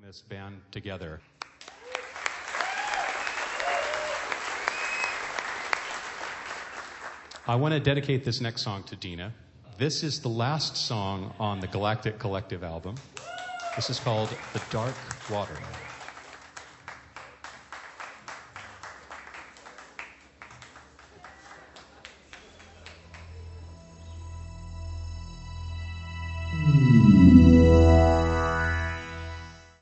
this band together. I want to dedicate this next song to Dina. This is the last song on the Galactic Collective album. This is called The Dark Water.